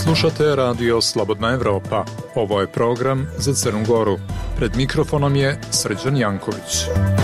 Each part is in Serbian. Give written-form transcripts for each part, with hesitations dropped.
Slušate radio Slobodna Evropa. Ovo je program za Crnu Goru. Pred mikrofonom je Srđan Janković.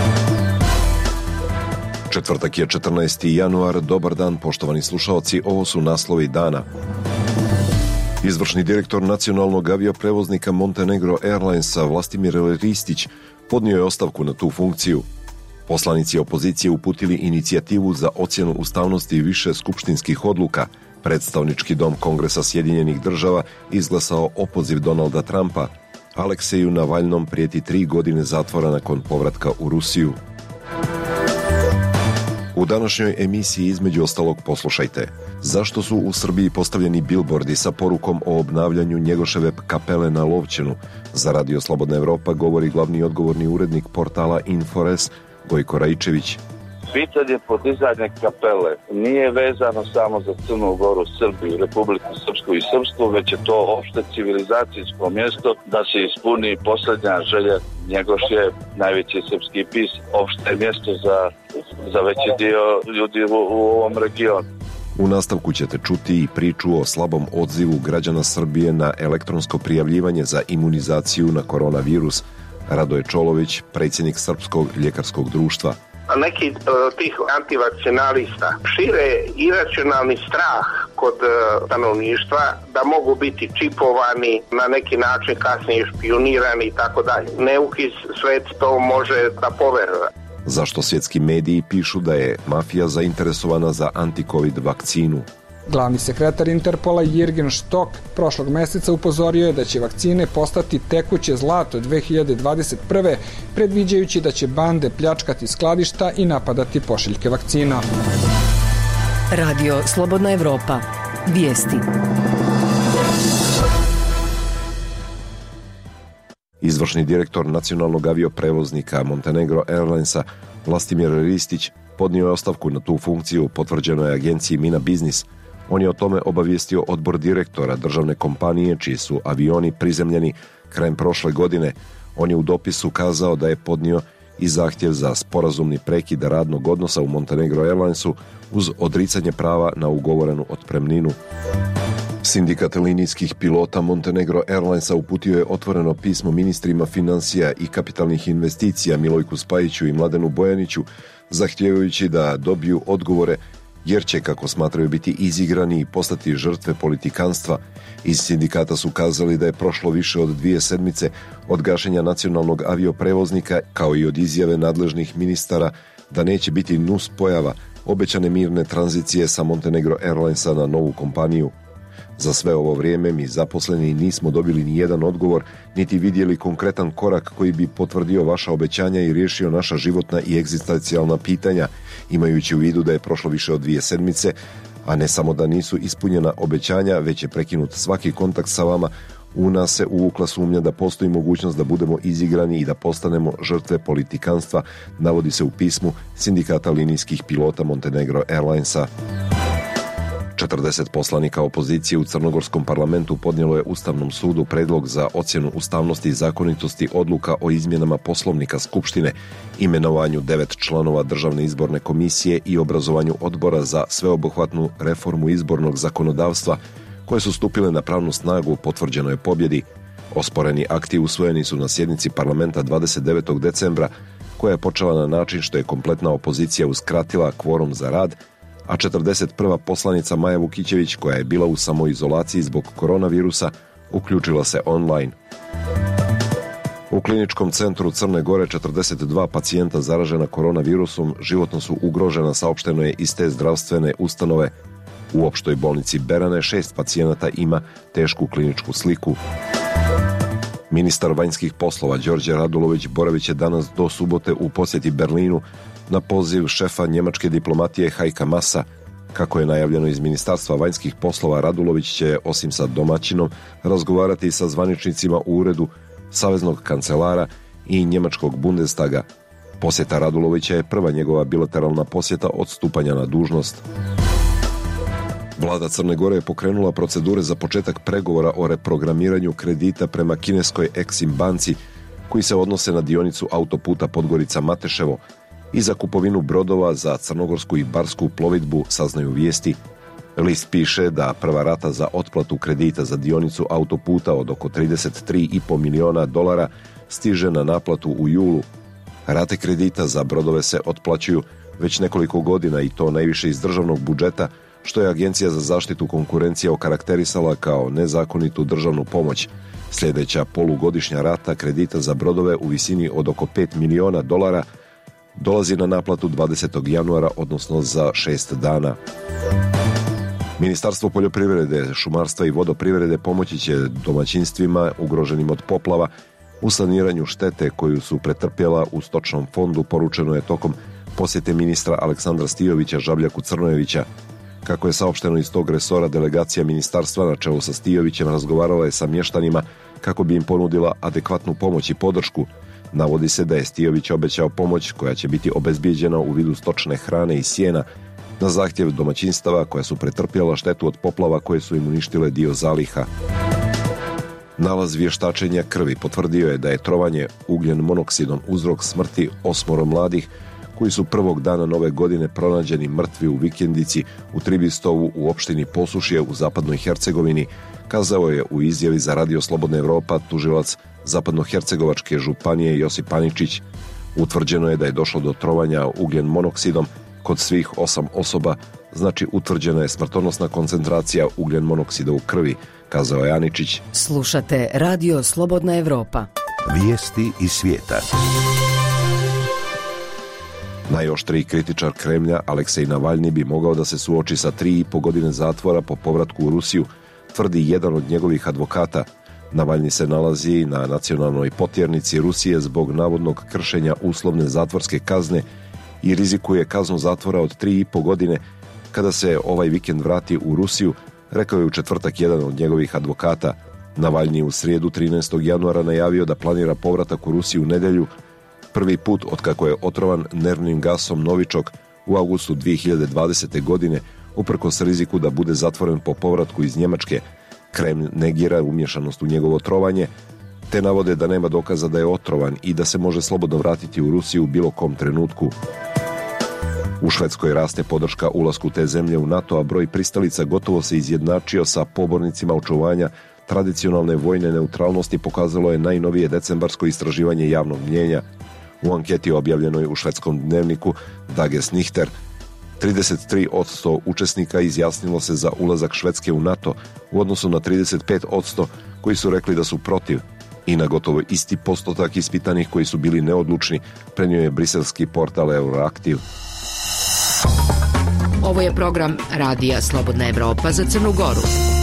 Četvrtak je 14. januar. Dobar dan, poštovani slušaoci. Ovo su naslovi dana. Izvršni direktor nacionalnog avioprevoznika Montenegro Airlinesa Vlastimir Ristić podnio je ostavku na tu funkciju. Poslanici opozicije uputili inicijativu za ocjenu ustavnosti više skupštinskih odluka. Predstavnički dom Kongresa Sjedinjenih država izglasao opoziv Donalda Trumpa. Alekseju Navalnom prijeti 3 godine zatvora nakon povratka u Rusiju. U današnjoj emisiji između ostalog poslušajte. Zašto su u Srbiji postavljeni bilbordi sa porukom o obnavljanju Njegoševe kapele na Lovćenu? Za radio Slobodna Evropa govori glavni odgovorni urednik portala Infores Gojko Raičević. Pitanje podizanja kapele nije vezano samo za Crnu Goru, Srbiju, Republiku Srpsku i srpstvo, već je to opšte civilizacijsko mjesto da se ispuni posljednja želja. Njegoš je najveći srpski pis, opšte mjesto za veći dio ljudi u ovom regionu. U nastavku ćete čuti i priču o slabom odzivu građana Srbije na elektronsko prijavljivanje za imunizaciju na koronavirus. Radoje Čolović, predsjednik Srpskog ljekarskog društva. Neki tih antivakcinalista šire iracionalni strah kod stanovništva da mogu biti čipovani, na neki način kasnije špijunirani i tako dalje. Neuki svet to može da poveruje. Zašto svjetski mediji pišu da je mafija zainteresovana za anti-covid vakcinu? Glavni sekretar Interpola Jirgen Štok prošlog mjeseca upozorio je da će vakcine postati tekuće zlato 2021. predviđajući da će bande pljačkati skladišta i napadati pošiljke vakcina. Radio Slobodna Evropa. Vijesti. Izvršni direktor nacionalnog avioprevoznika Montenegro Airlinesa Vlastimir Ristić podnio je ostavku na tu funkciju, potvrđeno je agenciji Mina Biznis. On je o tome obavijestio odbor direktora državne kompanije čiji su avioni prizemljeni krajem prošle godine. On je u dopisu kazao da je podnio i zahtjev za sporazumni prekid radnog odnosa u Montenegro Airlinesu uz odricanje prava na ugovorenu otpremninu. Sindikat linijskih pilota Montenegro Airlinesa uputio je otvoreno pismo ministrima financija i kapitalnih investicija Milojku Spajiću i Mladenu Bojaniću, zahtijevajući da dobiju odgovore jer će, kako smatraju, biti izigrani i postati žrtve politikanstva. Iz sindikata su kazali da je prošlo više od 2 sedmice od gašenja nacionalnog avioprevoznika, kao i od izjave nadležnih ministara da neće biti nus pojava obećane mirne tranzicije sa Montenegro Airlinesa na novu kompaniju. Za sve ovo vrijeme mi zaposleni nismo dobili ni jedan odgovor, niti vidjeli konkretan korak koji bi potvrdio vaša obećanja i riješio naša životna i egzistencijalna pitanja, imajući u vidu da je prošlo više od 2 sedmice, a ne samo da nisu ispunjena obećanja, već je prekinut svaki kontakt sa vama. U nas se uvukla sumnja da postoji mogućnost da budemo izigrani i da postanemo žrtve politikanstva, navodi se u pismu sindikata linijskih pilota Montenegro Airlinesa. 40 poslanika opozicije u crnogorskom parlamentu podnijelo je Ustavnom sudu predlog za ocjenu ustavnosti i zakonitosti odluka o izmjenama poslovnika Skupštine, imenovanju 9 članova Državne izborne komisije i obrazovanju odbora za sveobuhvatnu reformu izbornog zakonodavstva, koje su stupile na pravnu snagu u potvrđenoj pobjedi. Osporeni akti usvojeni su na sjednici parlamenta 29. decembra, koja je počela na način što je kompletna opozicija uskratila kvorum za rad, a 41. poslanica Maja Vukićević, koja je bila u samoizolaciji zbog koronavirusa, uključila se online. U kliničkom centru Crne Gore 42 pacijenta zaražena koronavirusom životno su ugrožena, saopšteno je iz te zdravstvene ustanove. U opštoj bolnici Berane 6 pacijenata ima tešku kliničku sliku. Ministar vanjskih poslova Đorđe Radulović boravit će danas do subote u posjeti Berlinu na poziv šefa njemačke diplomatije Heika Maasa. Kako je najavljeno iz Ministarstva vanjskih poslova, Radulović će, osim sa domaćinom, razgovarati sa zvaničnicima u uredu saveznog kancelara i njemačkog Bundestaga. Posjeta Radulovića je prva njegova bilateralna posjeta od stupanja na dužnost. Vlada Crne Gore je pokrenula procedure za početak pregovora o reprogramiranju kredita prema kineskoj Exim banci, koji se odnose na dionicu autoputa Podgorica-Mateševo i za kupovinu brodova za crnogorsku i barsku plovidbu, saznaju vijesti. List piše da prva rata za otplatu kredita za dionicu autoputa od oko $33,5 miliona stiže na naplatu u julu. Rate kredita za brodove se otplaćuju već nekoliko godina i to najviše iz državnog budžeta, što je Agencija za zaštitu konkurencije okarakterisala kao nezakonitu državnu pomoć. Sljedeća polugodišnja rata kredita za brodove u visini od oko $5 miliona dolazi na naplatu 20. januara, odnosno za 6 dana. Ministarstvo poljoprivrede, šumarstva i vodoprivrede pomoći će domaćinstvima ugroženim od poplava u saniranju štete koju su pretrpjela u stočnom fondu, poručeno je tokom posjete ministra Aleksandra Stijovića Žabljaku Crnojevića. Kako je saopšteno iz tog resora, delegacija ministarstva na čelu sa Stijovićem razgovarala je sa mještanima kako bi im ponudila adekvatnu pomoć i podršku. Navodi se da je Stijović obećao pomoć koja će biti obezbijeđena u vidu stočne hrane i sjena na zahtjev domaćinstava koja su pretrpjela štetu od poplava koje su im uništile dio zaliha. Nalaz vještačenja krvi potvrdio je da je trovanje ugljen monoksidom uzrok smrti 8 mladih koji su prvog dana nove godine pronađeni mrtvi u vikendici u Tribistovu u opštini Posušje u zapadnoj Hercegovini, kazao je u izjavi za Radio Slobodna Evropa tužilac Zapadnohercegovačke županije Josip Aničić. Utvrđeno je da je došlo do trovanja ugljen monoksidom kod svih 8 osoba, znači utvrđena je smrtonosna koncentracija ugljen monoksida u krvi, kazao je Aničić. Slušate Radio Slobodna Evropa. Vijesti iz svijeta. Najoštriji kritičar Kremlja Aleksej Navalni bi mogao da se suoči sa 3,5 godine zatvora po povratku u Rusiju, tvrdi jedan od njegovih advokata. Navalni se nalazi na nacionalnoj potjernici Rusije zbog navodnog kršenja uslovne zatvorske kazne i rizikuje kaznu zatvora od 3,5 godine kada se ovaj vikend vrati u Rusiju, rekao je u četvrtak jedan od njegovih advokata. Navalni u srijedu 13. januara najavio da planira povratak u Rusiju u nedjelju, prvi put otkako je otrovan nervnim gasom Novičok u avgustu 2020. godine, uprkos riziku da bude zatvoren po povratku iz Njemačke. Kreml negira umješanost u njegovo trovanje, te navode da nema dokaza da je otrovan i da se može slobodno vratiti u Rusiju u bilo kom trenutku. U Švedskoj raste podrška ulasku te zemlje u NATO, a broj pristalica gotovo se izjednačio sa pobornicima očuvanja tradicionalne vojne neutralnosti, pokazalo je najnovije decembarsko istraživanje javnog mnjenja. U anketi objavljenoj u švedskom dnevniku Dagens Nyheter 33% učesnika izjasnilo se za ulazak Švedske u NATO u odnosu na 35% koji su rekli da su protiv, i na gotovo isti postotak ispitanih koji su bili neodlučni, prenio je briselski portal Euroaktiv. Ovo je program Radija Slobodna Evropa za Crnu Goru.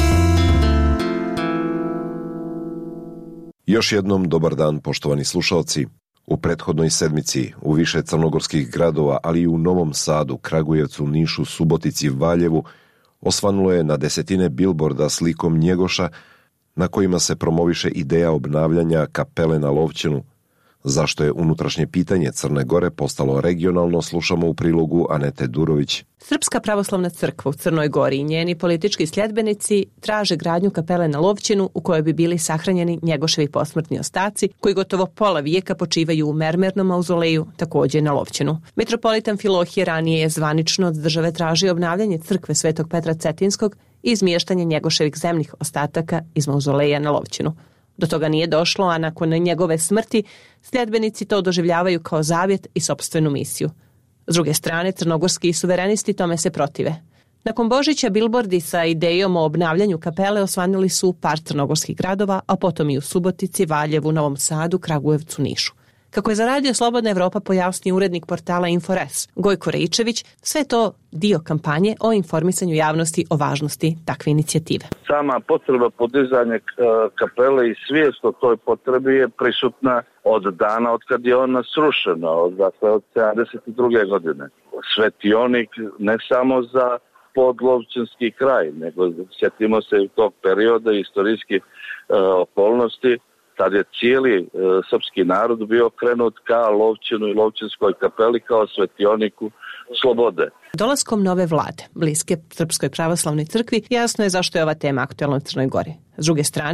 Još jednom dobar dan, poštovani slušalci. U prethodnoj sedmici u više crnogorskih gradova, ali i u Novom Sadu, Kragujevcu, Nišu, Subotici, Valjevu, osvanulo je na desetine bilborda slikom Njegoša na kojima se promoviše ideja obnavljanja kapele na Lovćenu. Zašto je unutrašnje pitanje Crne Gore postalo regionalno, slušamo u prilogu Anete Durović. Srpska pravoslavna crkva u Crnoj Gori i njeni politički sljedbenici traže gradnju kapele na Lovćenu u kojoj bi bili sahranjeni Njegoševi posmrtni ostaci, koji gotovo pola vijeka počivaju u mermernom mauzoleju, također na Lovćenu. Mitropolitan Filohije ranije je zvanično od države tražio obnavljanje crkve Svetog Petra Cetinskog i izmještanje Njegoševih zemnih ostataka iz mauzoleja na Lovćenu. Do toga nije došlo, a nakon njegove smrti sljedbenici to doživljavaju kao zavjet i sopstvenu misiju. S druge strane, crnogorski suverenisti tome se protive. Nakon Božića bilbordi sa idejom o obnavljanju kapele osvanuli su u par crnogorskih gradova, a potom i u Subotici, Valjevu, Novom Sadu, Kragujevcu, Nišu. Kako je za Radio Slobodna Evropa pojasnio urednik portala Infores Gojko Rejčević, sve to dio kampanje o informisanju javnosti o važnosti takve inicijative. Sama potreba podizanja kapele i svijest o toj potrebi je prisutna od dana od kad je ona srušena, od 72. godine. Svetionik ne samo za podlovćenski kraj, nego sjetimo se i tog perioda istorijskih okolnosti, tad je cijeli srpski narod bio krenut ka Lovćenu i Lovćenskoj kapeli kao svetioniku slobode. Dolaskom nove vlade, bliske Srpskoj pravoslavnoj crkvi, jasno je zašto je ova tema aktuelna u Crnoj Gori. S druge strane,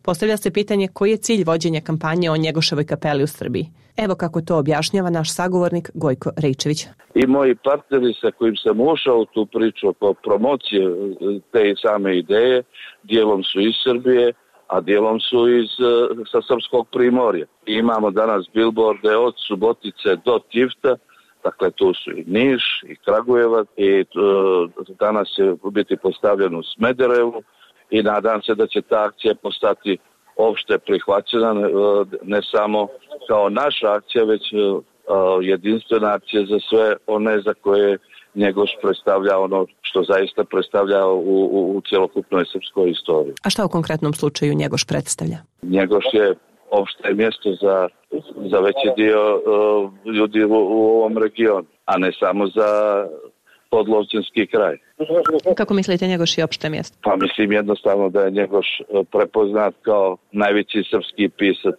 Postavlja se pitanje koji je cilj vođenja kampanje o Njegoševoj kapeli u Srbiji. Evo kako to objašnjava naš sagovornik Gojko Rejčević. I moji partneri sa kojim sam ušao u tu priču oko promocije te same ideje, dijelom su iz Srbije, a dijelom su sa srpskog primorja. I imamo danas bilborde od Subotice do Tivta, dakle tu su i Niš i Kragujevac i danas će biti postavljen u Smederevu i nadam se da će ta akcija postati opšte prihvaćena, ne samo kao naša akcija, već jedinstvena akcija za sve one za koje Njegoš predstavlja ono što zaista predstavlja u cjelokupnoj srpskoj istoriji. A šta u konkretnom slučaju Njegoš predstavlja? Njegoš je opšte mjesto za veći dio ljudi u ovom regionu, a ne samo za podlovčanski kraj. Kako mislite Njegoš je opšte mjesto? Pa mislim jednostavno da je Njegoš prepoznat kao najveći srpski pisac,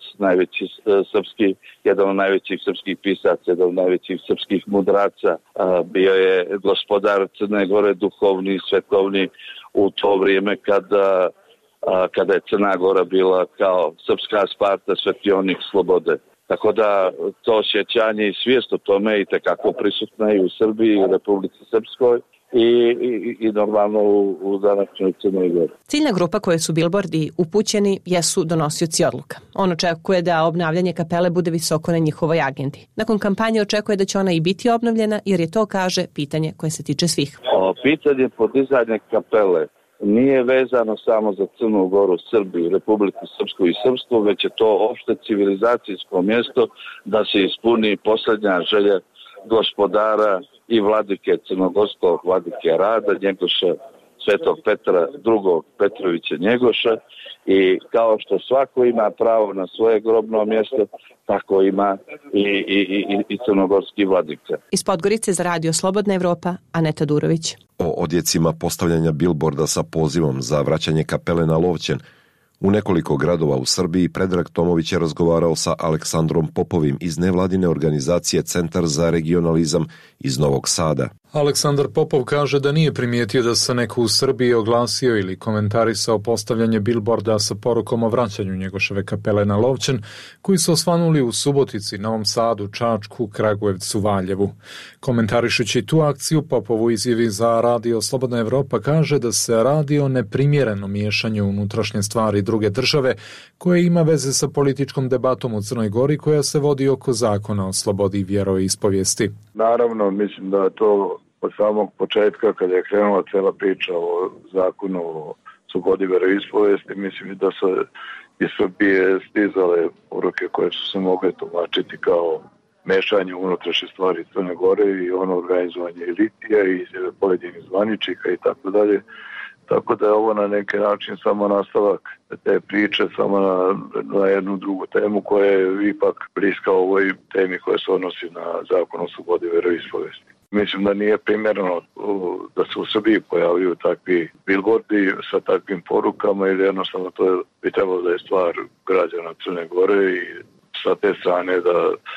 jedan od najvećih srpskih pisaca, jedan od najvećih srpskih mudraca. Bio je gospodar Crne Gore, duhovni, svetovni u to vrijeme kada je Crna Gora bila kao srpska Sparta, svetionik slobode. Tako da to osjećanje i svijest o tome i tekako prisutna i u Srbiji i u Republici Srpskoj i normalno u današnjoj Crnoj Gori. Ciljna grupa koje su bilbordi upućeni jesu donosioci odluka. On očekuje da obnavljanje kapele bude visoko na njihovoj agendi. Nakon kampanje očekuje da će ona i biti obnovljena jer je to, kaže, pitanje koje se tiče svih. Pitanje podizanja kapele nije vezano samo za Crnu Goru, Srbiju, Republiku Srpsku i srpstvo, već je to opšte civilizacijsko mjesto da se ispuni posljednja želja gospodara i vladike crnogorskog vladike Rada, Njegoša, Svetog Petra II. Petrovića Njegoša, i kao što svako ima pravo na svoje grobno mjesto, tako ima i crnogorski vladika. Iz Podgorice za Radio Slobodna Evropa, Aneta Durović. O odjecima postavljanja bilborda sa pozivom za vraćanje kapele na Lovćen u nekoliko gradova u Srbiji Predrag Tomović je razgovarao sa Aleksandrom Popovim iz nevladine organizacije Centar za regionalizam iz Novog Sada. Aleksandar Popov kaže da nije primijetio da se neko u Srbiji oglasio ili komentarisao postavljanje bilborda sa porukom o vraćanju Njegoševe kapele na Lovćen, koji su osvanuli u Subotici, Novom Sadu, Čačku, Kragujevcu, Valjevu. Komentarišući tu akciju, Popov u izjavi za Radio Slobodna Evropa kaže da se radi o neprimjerenom miješanju unutrašnje stvari druge države koje ima veze sa političkom debatom u Crnoj Gori koja se vodi oko zakona o slobodi vjeroispovijesti. Naravno, mislim da to od samog početka kada je krenula cijela priča o zakonu o slobodi vjeroispovijesti, mislim da su iz Srbije stizale poruke koje su se mogle tumačiti kao mešanje unutrašnje stvari Crne Gore i ono organizovanje elitija i pojedinih zvaničnika i tako dalje. Tako da je ovo na neki način samo nastavak te priče, samo na jednu drugu temu koja je ipak bliska ovoj temi koja se odnosi na zakon o slobodi vjeroispovijesti. Mislim da nije primjerno da se u Srbiji pojavljuju takvi bilbordi sa takvim porukama ili jednostavno to bi trebalo da je stvar građana Crne Gore i sa te strane da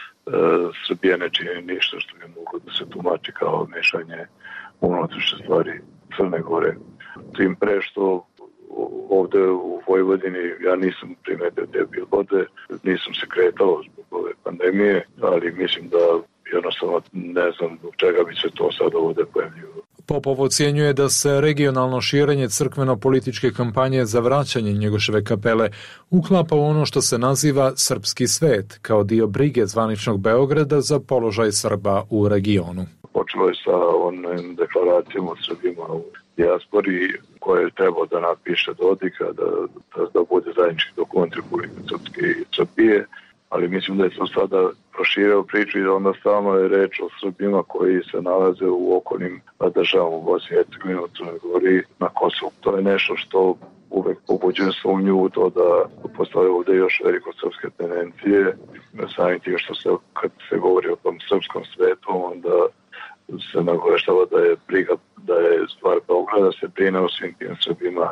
Srbija ne čini ništa što bi moglo da se tumači kao mešanje unutrašnje stvari Crne Gore. Tim pre što ovdje u Vojvodini ja nisam primetio te bilborde, nisam se kretao zbog ove pandemije, ali mislim da jednostavno ne znam zbog čega bi se to sad ovdje pojavljivo. Popov ocjenjuje da se regionalno širenje crkveno-političke kampanje za vraćanje Njegoševe kapele uklapa u ono što se naziva srpski svet, kao dio brige zvaničnog Beograda za položaj Srba u regionu. Počelo je sa onim deklaracijama o Srbima u dijaspori koje je trebao da napiše Dodika, da bude zajednički dokument Republike Srpske i Srbije, ali mislim da je to sada prošireo priču i da onda stalno je reč o Srbima koji se nalaze u okolnim državama u Bosni i Hercegovini, u Crnoj Gori, na Kosovu. To je nešto što uvek pobuđuje sumnju u to da postoje ovdje još veliko srpske tendencije. Samim tim što kad se govori o tom srpskom svetu, onda se nagoveštava da je briga, da je stvar Beograda, se brine o svim tim Srbima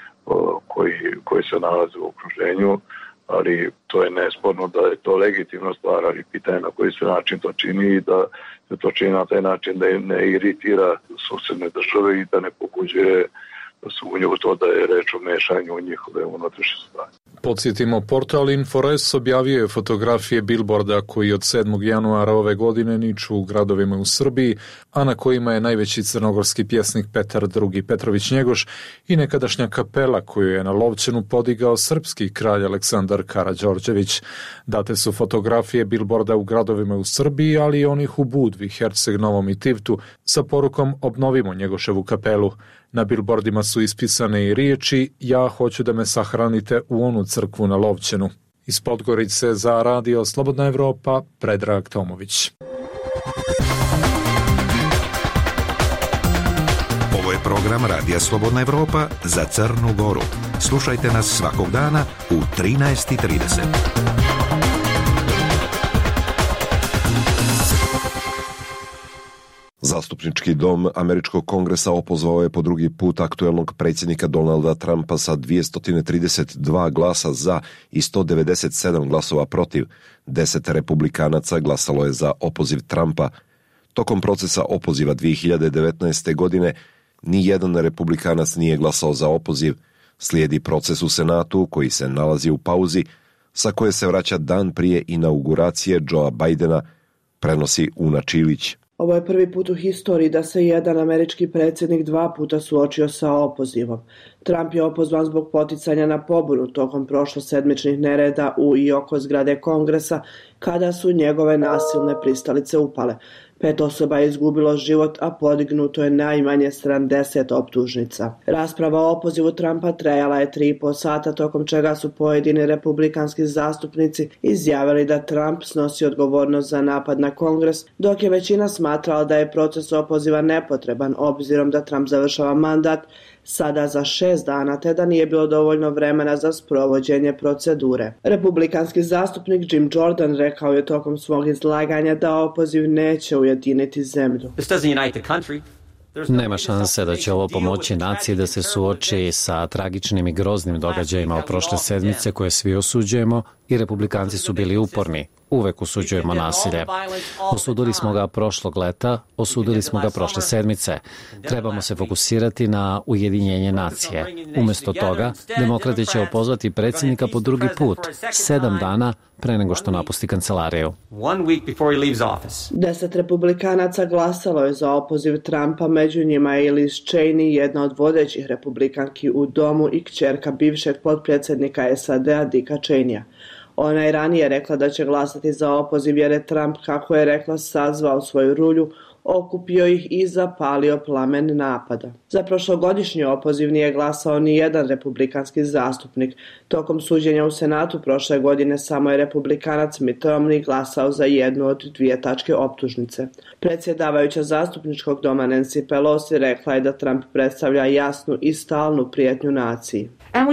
koji se nalaze u okruženju, ali to je nesporno da je to legitimna stvar, ali pitanje na koji se način to čini i da se to čini na taj način da ne iritira susedne države i da ne pobuđuje sumnju u to da je reč o mešanju u njihove unutrašnje stvari. Podsjetimo, portal Infores objavio je fotografije bilborda koji od 7. januara ove godine niču u gradovima u Srbiji, a na kojima je najveći crnogorski pjesnik Petar II. Petrović Njegoš i nekadašnja kapela koju je na Lovćenu podigao srpski kralj Aleksandar Karađorđević. Date su fotografije bilborda u gradovima u Srbiji, ali i onih u Budvi, Herceg Novom i Tivtu sa porukom obnovimo Njegoševu kapelu. Na bilbordima su ispisane i riječi ja hoću da me sahranite u onu crkvu na Lovćenu. Iz Podgorice za Radio Slobodna Evropa, Predrag Tomović. Ovo je program Radija Slobodna Evropa za Crnu Goru. Slušajte nas svakog dana u 13:30. Zastupnički dom Američkog kongresa opozvao je po drugi put aktuelnog predsjednika Donalda Trumpa sa 232 glasa za i 197 glasova protiv. 10 republikanaca glasalo je za opoziv Trumpa. Tokom procesa opoziva 2019. godine ni jedan republikanac nije glasao za opoziv. Slijedi proces u Senatu koji se nalazi u pauzi, sa koje se vraća dan prije inauguracije Joea Bidena, prenosi Una Čilić. Ovo je prvi put u historiji da se jedan američki predsjednik 2 puta suočio sa opozivom. Trump je opozvan zbog poticanja na pobunu tokom prošlosedmičnih nereda u i oko zgrade Kongresa kada su njegove nasilne pristalice upale. 5 osoba je izgubilo život, a podignuto je najmanje 70 optužnica. Rasprava o opozivu Trumpa trajala je 3,5 sata, tokom čega su pojedini republikanski zastupnici izjavili da Trump snosi odgovornost za napad na Kongres, dok je većina smatrala da je proces opoziva nepotreban obzirom da Trump završava mandat sada za 6 dana, te da nije bilo dovoljno vremena za sprovođenje procedure. Republikanski zastupnik Jim Jordan rekao je tokom svog izlaganja da opoziv neće ujediniti zemlju. Nema šanse da će ovo pomoći naciji da se suoči sa tragičnim i groznim događajima od prošle sedmice koje svi osuđujemo i republikanci su bili uporni. Uvek osuđujemo nasilje. Osudili smo ga prošlog leta, osudili smo ga prošle sedmice. Trebamo se fokusirati na ujedinjenje nacije. Umesto toga, demokrati će opozvati predsjednika po drugi put, 7 dana pre nego što napusti kancelariju. 10 republikanaca glasalo je za opoziv Trumpa, među njima je Liz Cheney, jedna od vodećih republikanki u domu i kćerka bivšeg potpredsjednika SAD-a Dicka Cheneya. Ona je ranije rekla da će glasati za opoziv jer je Trump, kako je rekla, sazvao svoju rulju, okupio ih i zapalio plamen napada. Za prošlogodišnji opoziv nije glasao ni jedan republikanski zastupnik. Tokom suđenja u Senatu prošle godine samo je republikanac Mitt Romney glasao za jednu od 2 tačke optužnice. Predsjedavajuća zastupničkog doma Nancy Pelosi rekla je da Trump predstavlja jasnu i stalnu prijetnju naciji.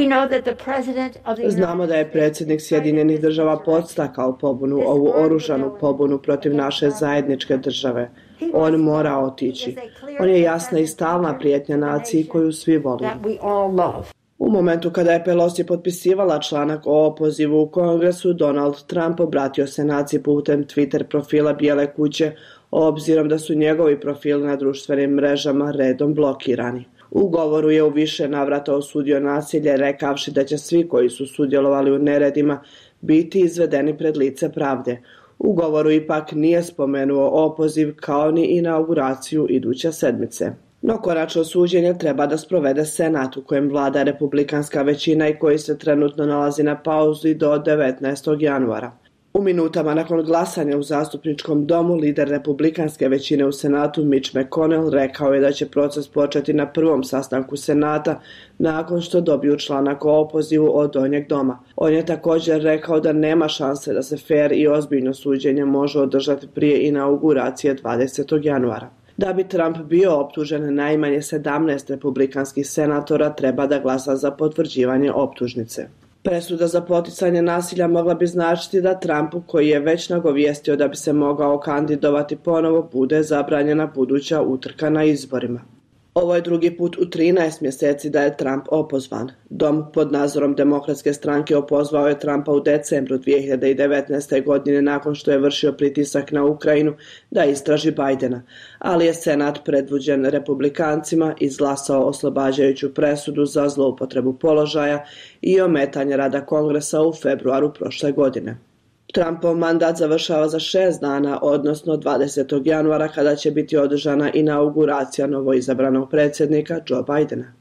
Znamo da je predsjednik Sjedinjenih država podstakao pobunu, ovu oružanu pobunu protiv naše zajedničke države. On mora otići. On je jasna i stalna prijetnja naciji koju svi volimo. U momentu kada je Pelosi potpisivala članak o opozivu u Kongresu, Donald Trump obratio se naciji putem Twitter profila Bijele kuće, obzirom da su njegovi profili na društvenim mrežama redom blokirani. U govoru je u više navrata osudio nasilje, rekavši da će svi koji su sudjelovali u neredima biti izvedeni pred lice pravde. U govoru ipak nije spomenuo opoziv kao ni inauguraciju iduće sedmice. No konačno suđenje treba da sprovede Senat u kojem vlada republikanska većina i koji se trenutno nalazi na pauzi do 19. januara. U minutama nakon glasanja u zastupničkom domu, lider republikanske većine u Senatu Mitch McConnell rekao je da će proces početi na prvom sastanku Senata nakon što dobiju članak o opozivu od Donjeg doma. On je također rekao da nema šanse da se fer i ozbiljno suđenje može održati prije inauguracije 20. januara. Da bi Trump bio optužen, najmanje 17 republikanskih senatora treba da glasa za potvrđivanje optužnice. Presuda za poticanje nasilja mogla bi značiti da Trumpu, koji je već nagovijestio da bi se mogao kandidovati ponovo, bude zabranjena buduća utrka na izborima. Ovo je drugi put u 13 mjeseci da je Trump opozvan. Dom pod nadzorom Demokratske stranke opozvao je Trumpa u decembru 2019. godine nakon što je vršio pritisak na Ukrajinu da istraži Bajdena, ali je Senat predvođen Republikancima izglasao oslobađajuću presudu za zloupotrebu položaja i ometanje rada Kongresa u februaru prošle godine. Trumpov mandat završava za 6 dana, odnosno 20. januara kada će biti održana inauguracija novoizabranog predsjednika Joe Bidena.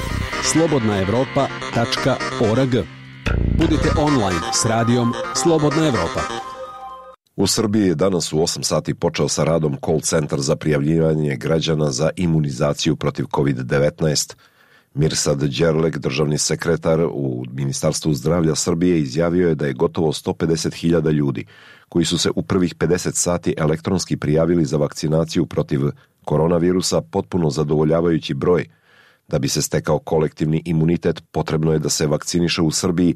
slobodnaevropa.org. Budite online s radijom Slobodna Evropa. U Srbiji je danas u 8 sati počeo sa radom call centar za prijavljivanje građana za imunizaciju protiv COVID-19. Mirsad Đerlek, državni sekretar u Ministarstvu zdravlja Srbije, izjavio je da je gotovo 150.000 ljudi koji su se u prvih 50 sati elektronski prijavili za vakcinaciju protiv koronavirusa potpuno zadovoljavajući broj. Da bi se stekao kolektivni imunitet, potrebno je da se vakciniše u Srbiji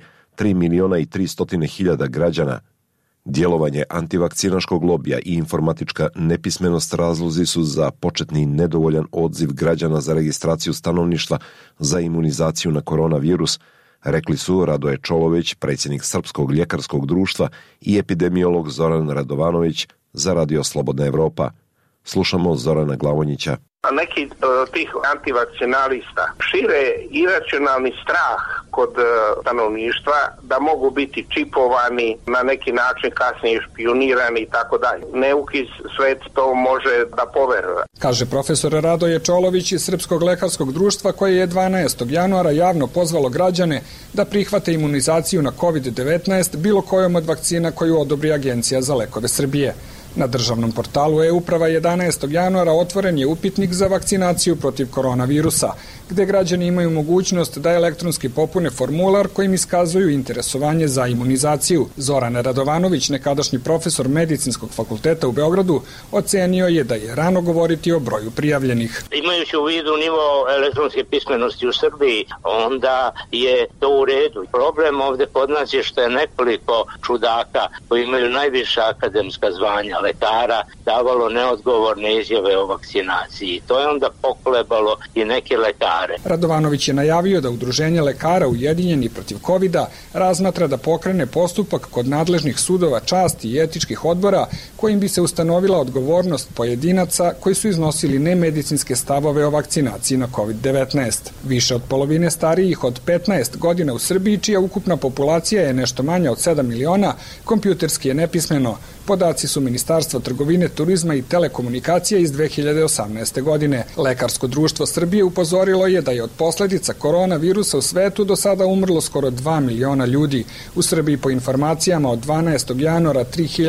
3.300.000 građana. Djelovanje antivakcinaškog lobija i informatička nepismenost razlozi su za početni nedovoljan odziv građana za registraciju stanovništva za imunizaciju na koronavirus, rekli su Radoje Čolović, predsjednik Srpskog ljekarskog društva, i epidemiolog Zoran Radovanović za Radio Slobodna Evropa. Slušamo Zorana Glavonjića. Neki tih antivakcinalista šire iracionalni strah kod stanovništva da mogu biti čipovani, na neki način kasnije špionirani i tako dalje. Neuki svet to može da poveruje. Kaže profesor Radoje Čolović iz Srpskog lekarskog društva, koje je 12. januara javno pozvalo građane da prihvate imunizaciju na COVID-19 bilo kojom od vakcina koju odobri Agencija za lekove Srbije. Na državnom portalu e-uprava 11. januara otvoren je upitnik za vakcinaciju protiv koronavirusa, gde građani imaju mogućnost da elektronski popune formular kojim iskazuju interesovanje za imunizaciju. Zoran Radovanović, nekadašnji profesor Medicinskog fakulteta u Beogradu, ocenio je da je rano govoriti o broju prijavljenih. Imajući u vidu nivo elektronske pismenosti u Srbiji, onda je to u redu. Problem ovde kod nas je što je nekoliko čudaka koji imaju najviša akademska zvanja, lekara, davalo neodgovorne izjave o vakcinaciji. To je onda pokolebalo i neke lekare. Radovanović je najavio da Udruženje lekara ujedinjeni protiv covida razmatra da pokrene postupak kod nadležnih sudova časti i etičkih odbora kojim bi se ustanovila odgovornost pojedinaca koji su iznosili nemedicinske stavove o vakcinaciji na COVID-19. Više od polovine starijih od 15 godina u Srbiji, čija ukupna populacija je nešto manja od 7 miliona, kompjuterski je nepismeno. Podaci su Ministarstva trgovine, turizma i telekomunikacija iz 2018. godine. Lekarsko društvo Srbije upozorilo je da je od posljedica koronavirusa u svetu do sada umrlo skoro 2 miliona ljudi. U Srbiji po informacijama od 12. januara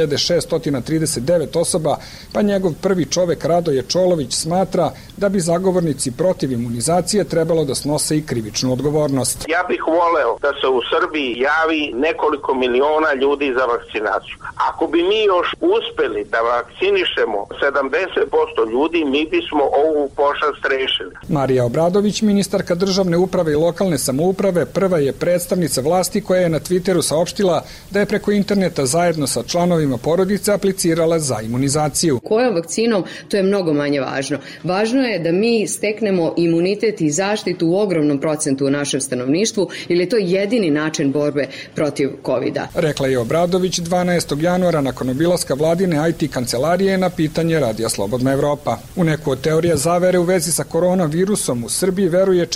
3639 osoba, pa njegov prvi čovek Radoje Čolović smatra da bi zagovornici protiv imunizacije trebalo da snose i krivičnu odgovornost. Ja bih voleo da se u Srbiji javi nekoliko miliona ljudi za vakcinaciju. Ako bi mi još uspeli da vakcinišemo 70% ljudi, mi bismo ovu pošast rešili. Marija Obradović, ministarka državne uprave i lokalne samouprave, prva je predstavnica vlasti koja je na Twitteru saopštila da je preko interneta zajedno sa članovima porodice aplicirala za imunizaciju. Kojom vakcinom, to je mnogo manje važno. Važno je da mi steknemo imunitet i zaštitu u ogromnom procentu u našem stanovništvu, ili je to jedini način borbe protiv covida. Rekla je Obradović 12. januara nakon obilaska vladine IT kancelarije na pitanje Radija Slobodna Evropa. U neku od teorija zavere u vezi sa koronavirusom u Srbiji veruje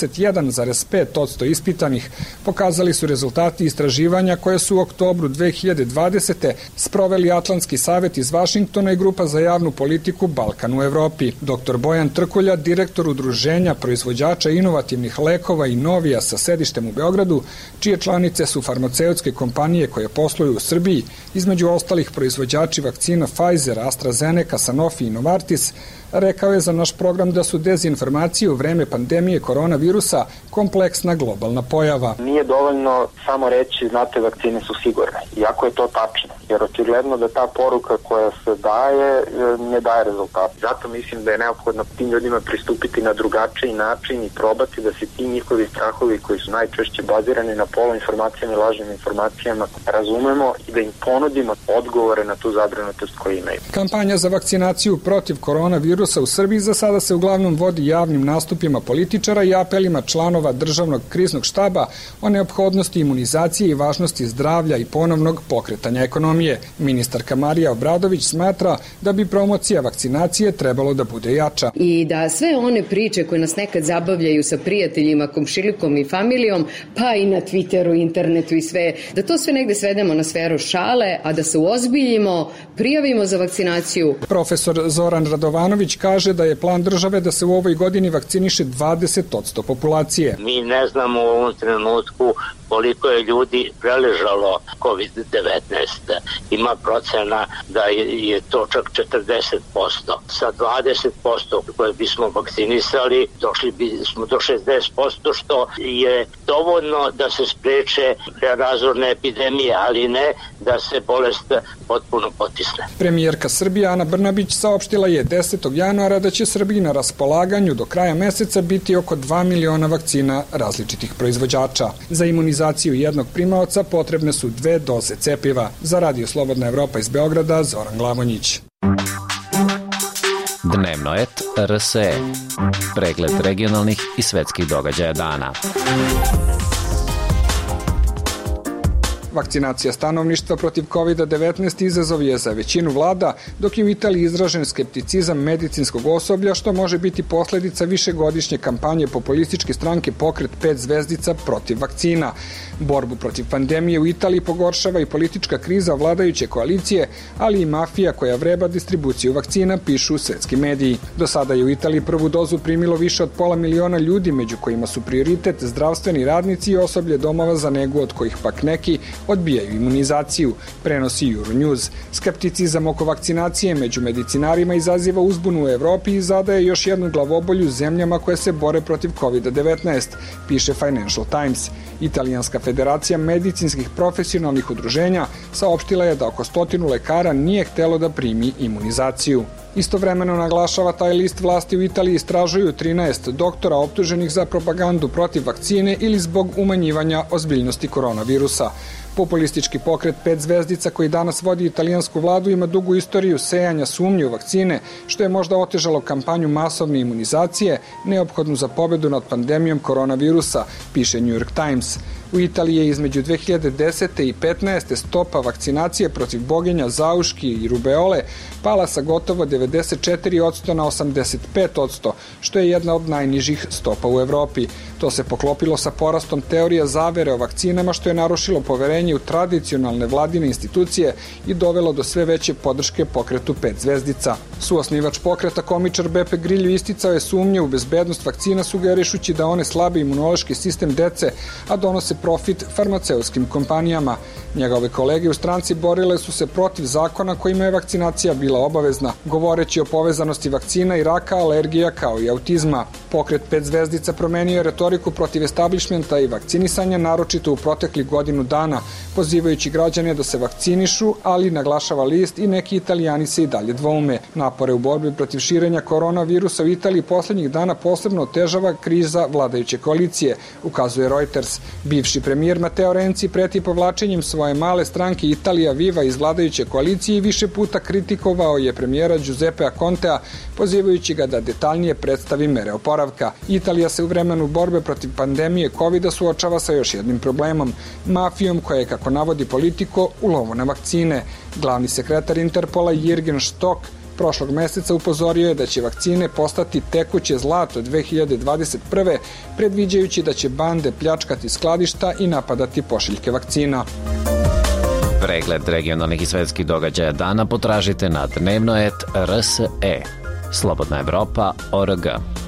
41,5% ispitanih. Pokazali su rezultati istraživanja koje su u oktobru 2020. sproveli Atlantski savet iz Vašingtona i Grupa za javnu politiku Balkan u Evropi. Dr. Bojan Trkulja, direktor Udruženja proizvođača inovativnih lekova Inovija sa sedištem u Beogradu, čije članice su farmaceutske kompanije koje posluju u Srbiji, između ostalih proizvođači vakcina Pfizer, AstraZeneca, Sanofi i Novartis, rekao je za naš program da su dezinformacije u vreme pandemije koronavirusa kompleksna globalna pojava. Nije dovoljno samo reći, znate, vakcine su sigurne, iako je to tačno, jer očigledno da ta poruka koja se daje ne daje rezultat. Zato mislim da je neophodno tim ljudima pristupiti na drugačiji način i probati da se ti njihovi strahovi koji su najčešće bazirani na poluinformacijama i lažnim informacijama razumemo i da im ponudimo odgovore na tu zabrinutost koju imaju. Kampanja za vakcinaciju protiv koronavirusa koronavirusa u Srbiji za sada se uglavnom vodi javnim nastupima političara i apelima članova državnog kriznog štaba o neophodnosti imunizacije i važnosti zdravlja i ponovnog pokretanja ekonomije. Ministarka Marija Obradović smatra da bi promocija vakcinacije trebalo da bude jača. I da sve one priče koje nas nekad zabavljaju sa prijateljima, komšilikom i familijom, pa i na Twitteru, internetu i sve, da to sve negde svedemo na sferu šale, a da se uozbiljimo, prijavimo za vakcinaciju. Profesor Zoran Radovanović kaže da je plan države da se u ovoj godini vakciniše 20% populacije. Mi ne znamo u ovom trenutku koliko je ljudi preležalo COVID-19. Ima procena da je to čak 40%. Sa 20% koje bismo vakcinisali došli bismo do 60%, što je dovoljno da se spreče razorne epidemije, ali ne da se bolest potpuno potisne. Premijerka Srbije Ana Brnabić saopštila je 10. januara da će Srbiji na raspolaganju do kraja meseca biti oko 2 miliona vakcina različitih proizvođača. Za imunizaciju jednog primaoca potrebne su 2 doze cepiva. Za Radio Slobodna Evropa iz Beograda, Zoran Glavonjić. Dnevno et RSE. Pregled regionalnih i svetskih događaja dana. Vakcinacija stanovništva protiv COVID-19 izazov je za većinu vlada, dok je u Italiji izražen skepticizam medicinskog osoblja, što može biti posledica višegodišnje kampanje populističke stranke Pokret 5 zvezdica protiv vakcina. Borbu protiv pandemije u Italiji pogoršava i politička kriza vladajuće koalicije, ali i mafija koja vreba distribuciju vakcina, pišu svetski mediji. Do sada je u Italiji prvu dozu primilo više od 500 miliona ljudi, među kojima su prioritet zdravstveni radnici i osoblje domova za negu, od kojih pak neki odbijaju imunizaciju, prenosi Euronews. Skepticizam oko vakcinacije među medicinarima izaziva uzbunu u Evropi i zadaje još jednu glavobolju zemljama koje se bore protiv COVID-19, piše Financial Times. Italijanska federacija medicinskih profesionalnih udruženja saopštila je da oko 100 lekara nije htelo da primi imunizaciju. Istovremeno naglašava taj list, vlasti u Italiji istražuju 13 doktora optuženih za propagandu protiv vakcine ili zbog umanjivanja ozbiljnosti koronavirusa. Populistički pokret 5 zvezdica koji danas vodi italijansku vladu ima dugu istoriju sejanja sumnje u vakcine, što je možda otežalo kampanju masovne imunizacije neophodnu za pobedu nad pandemijom koronavirusa, piše New York Times. U Italiji je između 2010. i 2015. stopa vakcinacije protiv boginja, zauški i rubeole pala sa gotovo 94% na 85%, što je jedna od najnižih stopa u Evropi. To se poklopilo sa porastom teorija zavere o vakcinama, što je narušilo poverenje u tradicionalne vladine institucije i dovelo do sve veće podrške pokretu 5 zvezdica. Suosnivač pokreta, komičar Beppe Grillo, isticao je sumnje u bezbednost vakcina, sugerišući da one slabe imunološki sistem dece, a donose profit farmaceutskim kompanijama. Njegove kolege u stranci borile su se protiv zakona kojima je vakcinacija bila obavezna, govoreći o povezanosti vakcina i raka, alergija kao i autizma. Pokret 5 zvezdica promenio je retoriku protiv establišmenta i vakcinisanja, naročito u proteklih godinu dana, pozivajući građane da se vakcinišu, ali naglašava list i neki Italijani se i dalje dvoume. Napore u borbi protiv širenja koronavirusa u Italiji poslednjih dana posebno otežava kriza vladajuće koalicije, ukazuje Reuters. Bivši premijer Matteo Renzi preti povlačenjem svoje male stranke Italija Viva iz vladajuće koalicije i više puta kritikovao je premijera Giuseppea Contea, pozivajući ga da detaljnije predstavi mere oporavka. Italija se u vremenu borbe protiv pandemije COVID-a suočava sa još jednim problemom, mafijom koja je, kako navodi Politico, u lovu na vakcine. Glavni sekretar Interpola Jürgen Stock prošlog meseca upozorio je da će vakcine postati tekuće zlato 2021. predviđajući da će bande pljačkati skladišta i napadati pošiljke vakcina. Pregled regionalnih i svetskih događaja dana potražite na dnevnoet.rse. Slobodna Evropa.org.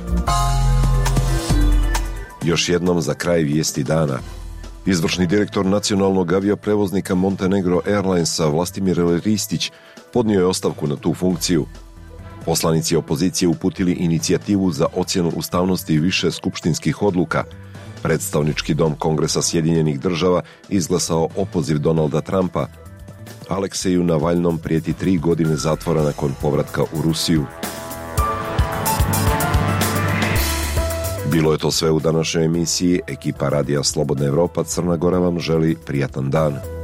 Još jednom za kraj vijesti dana. Izvršni direktor nacionalnog avioprevoznika Montenegro Airlinesa Vlastimir Ristić podnio je ostavku na tu funkciju. Poslanici opozicije uputili inicijativu za ocjenu ustavnosti više skupštinskih odluka. Predstavnički dom Kongresa Sjedinjenih država izglasao opoziv Donalda Trumpa. Alekseju Navalnom prijeti 3 godine zatvora nakon povratka u Rusiju. Bilo je to sve u današnjoj emisiji. Ekipa Radija Slobodna Evropa Crna Gora vam želi prijatan dan.